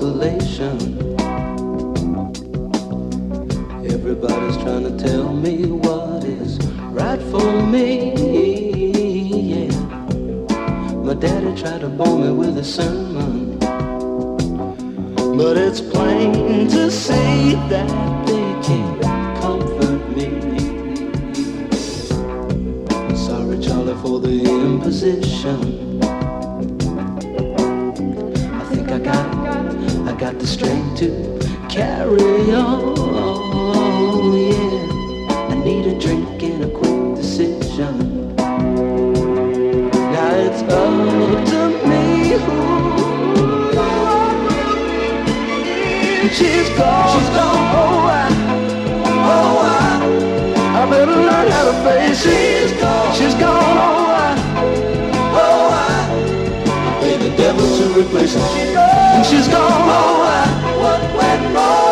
consolation. Everybody's trying to tell me what is right for me. Yeah. My daddy tried to bore me with a sermon, but it's plain to see that they can't comfort me. Sorry, Charlie, for the imposition. I got the strength to carry on, yeah. I need a drink and a quick decision. Now it's up to me who she's gone, I better learn how to face it. She's gone, pay the devil to replace her. And she's gone, what went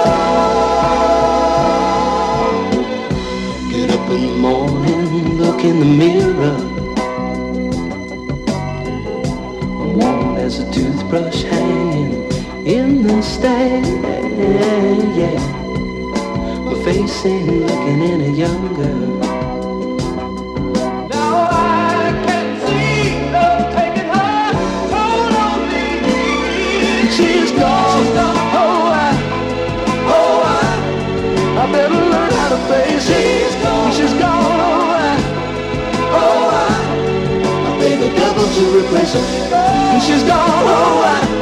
wrong? Get up in the morning, look in the mirror. I'm worn as a toothbrush hanging in the stand, yeah. My face ain't looking any younger. She's gone, I better learn how to face it. She's gone, I pay the devil to replace her. And she's gone,